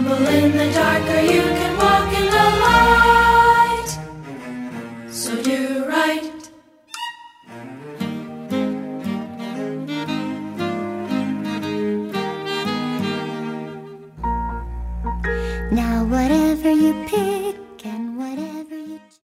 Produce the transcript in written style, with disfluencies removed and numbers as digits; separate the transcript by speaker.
Speaker 1: stumble in the dark or you can walk in the light. So do right.
Speaker 2: Now whatever you pick,